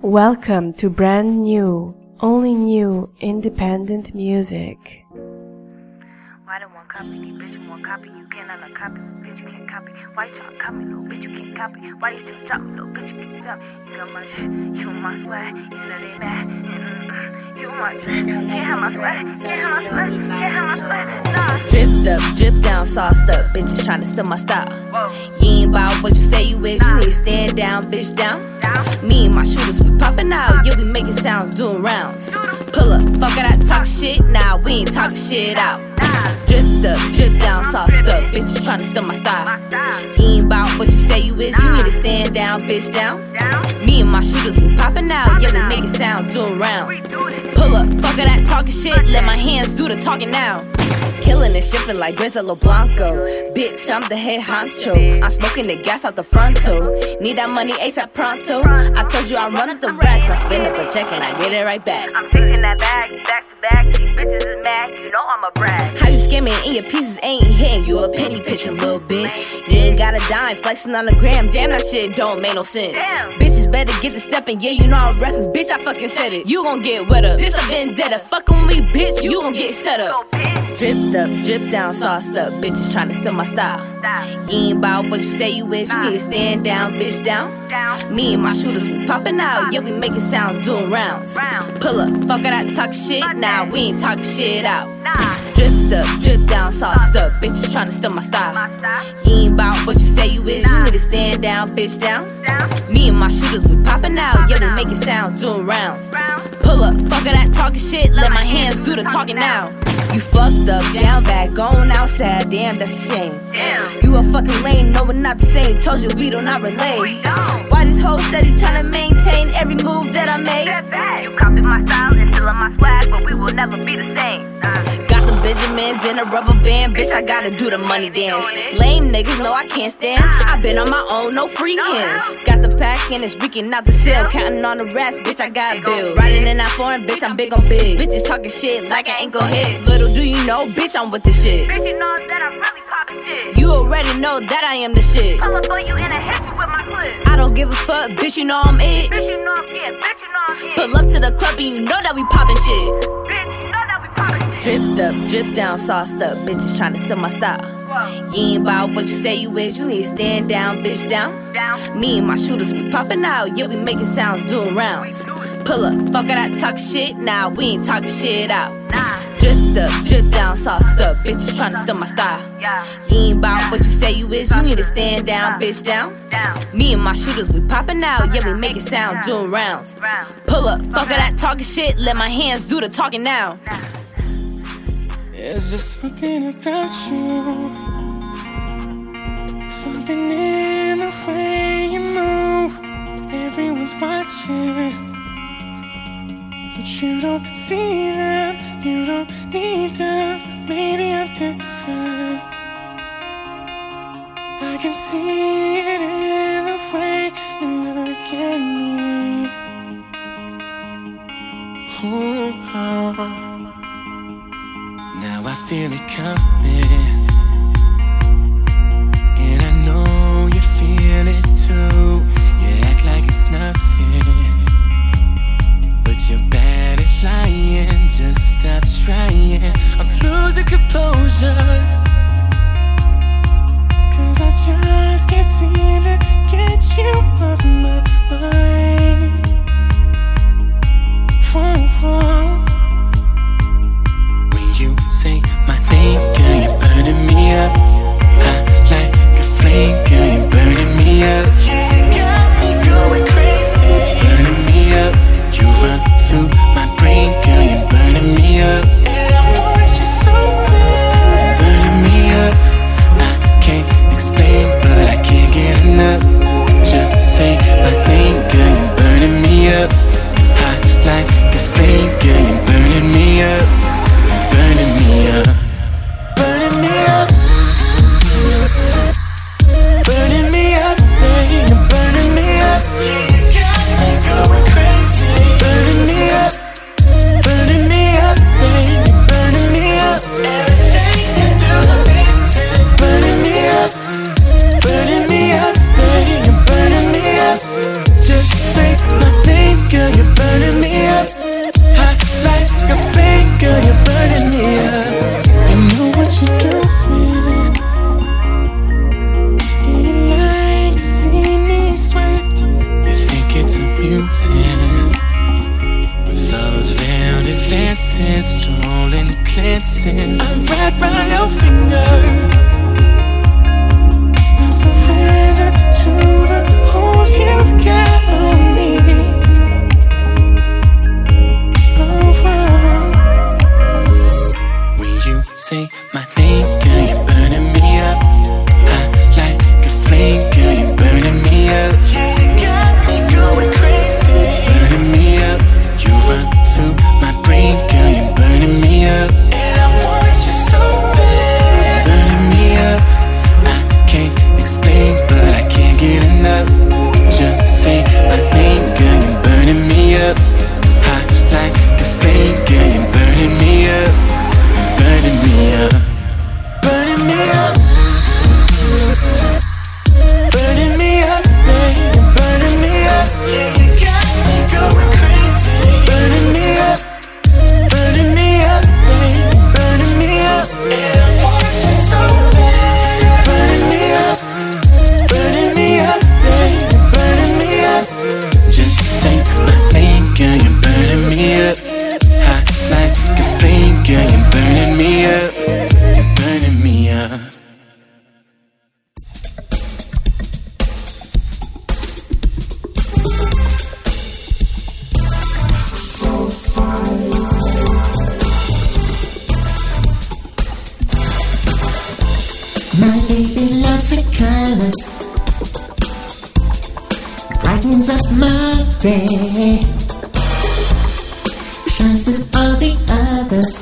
Welcome to brand new, only new, independent music. Why don't one copy, you bitch, you want copy, you cannot copy, bitch, you can't copy. Why you tryna copy, little bitch, you can't copy. Why you still drop, little bitch, you can't drop. You got my shit, you my swag, you know they mad. You my shit, can't have my swag, can't have my swag, can't have my swag, nah. Dripped up, drip down, sauced up, bitches tryna steal my style. You ain't about what you say you is, you need to stand down, bitch, down. Me and my shooters, we poppin' out, yeah, we making sounds, doing rounds. Pull up, fuck it, I talk shit, nah, we ain't talking shit out. Dripped up, drip down, sauced up, bitches tryna steal my style. You ain't about what you say you is, you need to stand down, bitch, down. Me and my shooters, we poppin' out, yeah, we making sounds, doing rounds. Pull up, fuck it, I talking shit, let my hands do the talking now. Killing and shipping like Grizzlo Blanco. Bitch, I'm the head honcho. I'm smoking the gas out the fronto. Need that money ASAP pronto. I told you I run up the racks. I spend up a check and I get it right back. I'm fixing that bag, back to back. These bitches is mad, you know I'm a brag. How you scamming and your pieces ain't hitting? You a penny pitching, little bitch. You ain't got a dime, flexing on the gram. Damn, that shit don't make no sense. Bitches better get the stepping, yeah, you know I'm reckless. Bitch, I fucking said it. You gon' get wetter. This a vendetta. Fuckin' with me, bitch, you gon' get set up. Dripped up, drip down, sauced up, bitches tryna steal my style. You ain't about what you say you is, you need to stand down, bitch, down. Me and my shooters, we poppin' out, yeah, we making sounds, doing rounds. Pull up, fuck it, I talk shit, nah, we ain't talking shit out. Dripped up, drip down, sauced up, bitches tryna steal my style. You ain't about what you say you is, you need to stand down, bitch, down. Me and my shooters, we poppin' out, yeah, we making sounds, doing rounds. Pull up, fuck it, I talking shit, let my hands do the talking now. You fucked up, down bad, going outside, damn, that's a shame. You a fucking lame, no, we're not the same. Told you we do not relate. Why these hoes steady tryna maintain every move that I made? You copy my style and still on my swag, but we will never be the same. Got the Benjamins in a rubber band, bitch, I gotta do the money dance. Lame niggas know I can't stand. I been on my own, no free hands. Got the pack and it's reeking out the cell. Counting on the rats, bitch, I got bills. Riding in that foreign, bitch, I'm big on big. Bitches talking shit like I ain't gon' hit. Little do you know, bitch, I'm with the shit. Bitch, you know that I'm really poppin' shit. You already know that I am the shit. Pull up on you and I hit you with my clip. I don't give a fuck, bitch, you know I'm it. Bitch, you know I'm it. Bitch, you know I'm it. Pull up to the club and you know that we poppin' shit. Bitch, you know that we poppin' shit. Dripped up, drip down, sauced up, bitches tryna steal my style. You ain't about what you say you is, you need to stand down, bitch, down. Me and my shooters, we poppin' out, yeah, we making sounds, doing rounds. Pull up, fuck it, I talk shit, nah, we ain't talking shit out. Dripped up, drip down, sauced up, bitches tryna steal my style. You ain't about what you say you is, you need to stand down, bitch, down. Me and my shooters, we poppin' out, yeah, we making sounds, doing rounds. Pull up, fuck it, I talking shit, let my hands do the talking now. There's just something about you, something in the way you move. Everyone's watching, but you don't see them, you don't need them. Maybe I'm different. I can see it in the way you look at me. Oh. Now I feel it coming, and I know you feel it too. You act like it's nothing, but you're bad at lying. Just stop trying. I'm losing composure, 'cause I just can't seem to get you off my mind. Whoa. You say my name, girl, you're burning me up. Hot like a flame, girl, you're burning me up. Yeah, you got me going crazy, burning me up. You run through my brain, girl, you're burning me up. And I want you so bad, burning me up. I can't explain, but I can't get enough. Just pieces. I'm wrapped round your finger. I surrender to the holes you've got on me. Oh, when you say my name, girl, you're burning me up. Hot like a flame, girl, you're burning me up. Yeah, you got me going crazy. Burning me up. You run through my brain, girl, you're burning me up. And I want you so bad. Burning me up. I can't explain, but I can't get enough. Just say my name, girl, you're burning me up. Hot like a flame, girl, you're burning me up. Burning me up. Burning me up. Burning me up, babe. Burning me up. Yeah, you got me going crazy. Burning me up. Burning me up, babe. Burning me up. And I want you so bad. Burning me up. Burning me up, babe. Burning me up. Just say my name, girl, you're burning me up. Hot like a flame, girl, you're burning me up. You're burning me up. My baby loves the colors, brightens up my day, shines through all the others.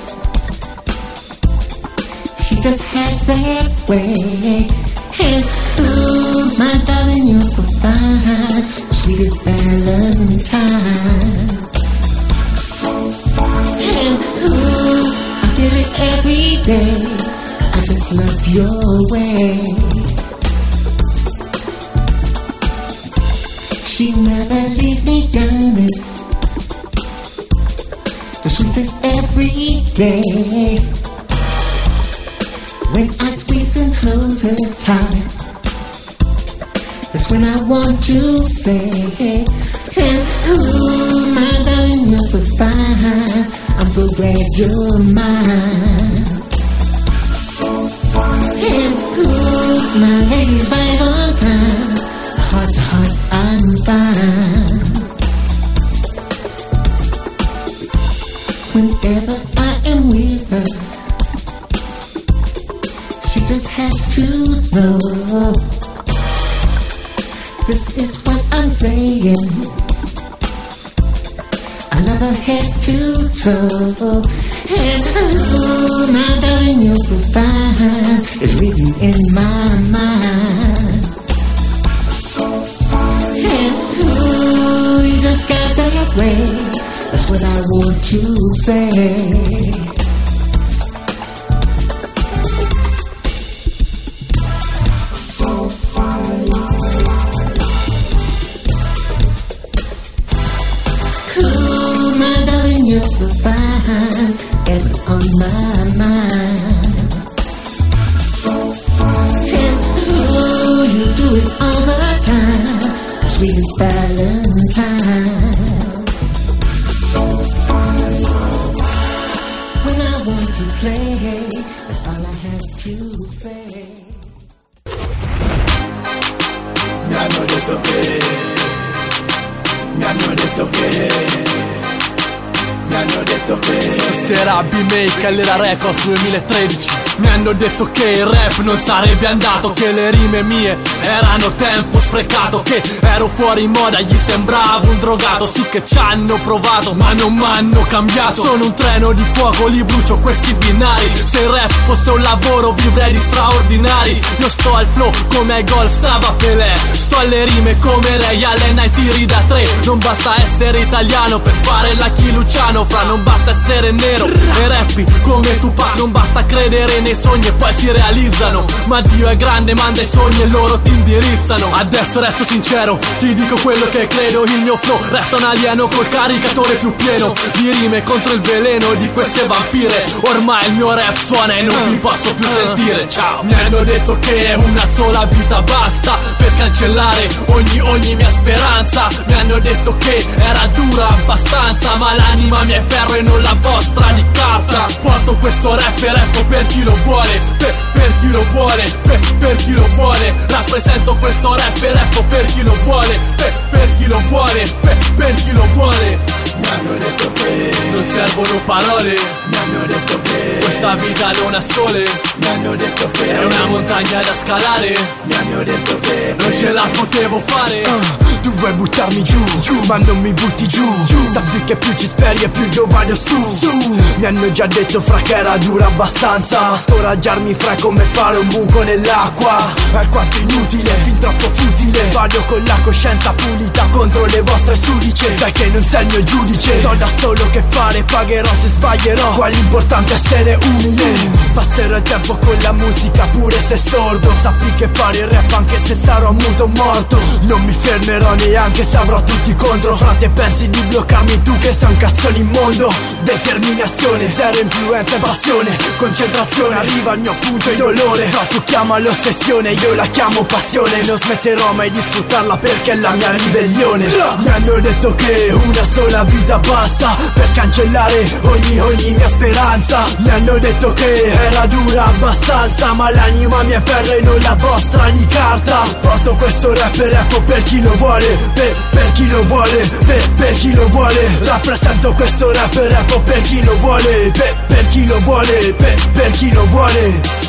She just has that way. And ooh, my darling, you're so fine, sweetest Valentine. And ooh, I feel it every day. I just love your way. She never leaves me yearning, the sweetest every day. When I squeeze and hold her tight, that's when I want to say, and ooh, my darling, you're so fine. I'm so glad you're mine. And ooh, my lady's right on time. Heart to heart, I'm fine. Whenever I am with her, she just has to know. This is what I'm saying. I love her head to toe. And ooh, my darling, you're so fine. It's written in my mind. And ooh, you just got that way. That's what I want to say. Cool, my darling, you're so fine. Ever on my mind. And ooh, you do it all the time. Sweetest Valentine. When I want to play, that's all I have to say. Mi hanno detto che stasera B-Make all'era Records 2013. Mi hanno detto che il rap non sarebbe andato, che le rime mie erano tempo sprecato, che ero fuori moda, gli sembravo un drogato. Sì che ci hanno provato ma non m'hanno cambiato. Sono un treno di fuoco, li brucio questi binari. Se il rap fosse un lavoro vivrei di straordinari. Io sto al flow come ai gol Strava Pelé, sto alle rime come Ray Allen ai tiri da tre. Non basta essere italiano per fare la Chi Luciano, fra non basta essere nero e rappi come Tupac, non basta credere nei nei sogni e poi si realizzano. Ma Dio è grande, manda i sogni e loro ti indirizzano. Adesso resto sincero, ti dico quello che credo. Il mio flow resta un alieno col caricatore più pieno di rime contro il veleno di queste vampire. Ormai il mio rap suona e non vi posso più sentire. Ciao. Mi hanno detto che una sola vita basta per cancellare ogni mia speranza. Mi hanno detto che era dura abbastanza, ma l'anima mia è ferro e non la vostra di carta. Porto questo rap e rappo per chi lo vuole, per chi lo vuole, per chi lo vuole. Rappresento questo rap e rappo per chi lo vuole, per chi lo vuole, per chi lo vuole. Mi hanno detto che non servono parole, mi hanno detto che questa vita non ha sole, mi hanno detto che è una montagna da scalare, mi hanno detto che non ce la potevo fare. Tu vuoi buttarmi giù, ma non mi butti giù. Sappi che più ci speri e più io vado su. Mi hanno già detto fra che era dura abbastanza, ma scoraggiarmi fra è come fare un buco nell'acqua. Alquanto inutile, fin troppo futile. Vado con la coscienza pulita contro le vostre sudice. Sai che non sei il mio giudice, so da solo che fare, pagherò se sbaglierò. Qua l'importante è essere umile. Passerò il tempo con la musica pure se sordo. Sappi che fare il rap anche se sarò muto o morto. Non mi fermerò neanche se avrò tutti contro. Frate, pensi di bloccarmi tu che sei un cazzone immondo. Determinazione, zero influenza e passione. Concentrazione, arriva al mio punto e dolore. Fra tu chiama l'ossessione, io la chiamo passione. Non smetterò mai di sfruttarla perché è la mia ribellione. Mi hanno detto che una sola vita basta per cancellare ogni mia speranza. Mi hanno detto che era dura abbastanza, ma l'anima mia è ferro e non la vostra di carta. Porto questo rap e rappo per chi lo vuole, per chi lo vuole, per chi lo vuole. Rappresento questo rap e rappo per chi lo vuole, per chi lo vuole, per chi lo vuole.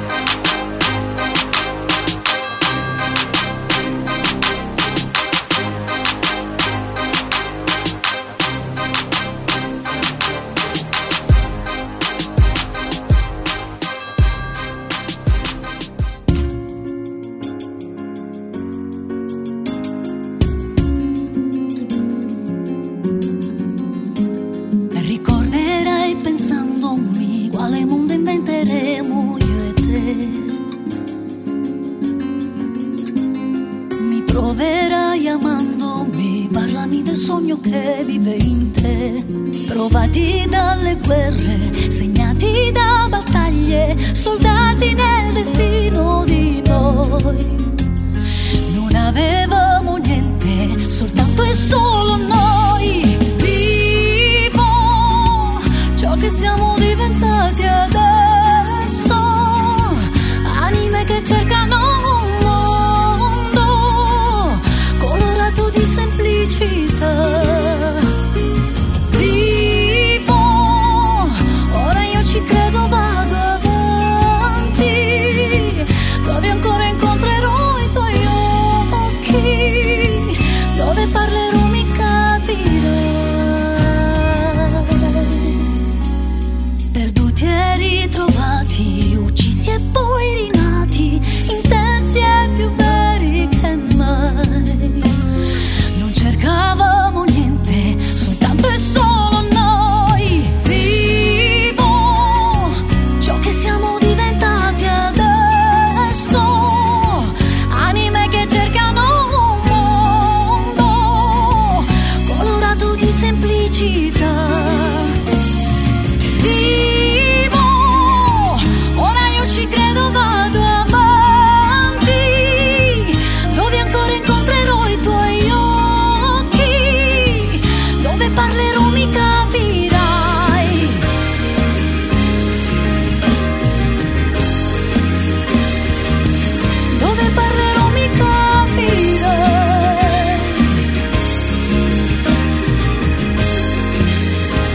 Troverai amandomi, parlami del sogno che vive in te. Provati dalle guerre, segnati da battaglie, soldati nel destino di noi. Non avevamo niente, soltanto e solo noi. Vivo ciò che siamo diventati adesso, anime che cercano di semplicità. Vivo, ora io ci credo, vado avanti, dove ancora incontrerò i tuoi occhi, dove parlerò mi capirai. Perduti e ritrovati, uccisi e poi rinati, intensi e più veri che mai. Cercavamo niente, soltanto e solo noi. Vivo ciò che siamo diventati adesso, anime che cercano un mondo colorato di semplicità. Vivo, ora io ci credo, vado avanti, dove ancora incontrerò i tuoi occhi, dove parlerò mi capirai. Dove parlerò mi capirai.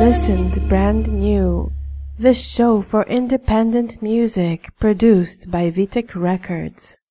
Listen to Brand New, the show for independent music produced by Vitek Records.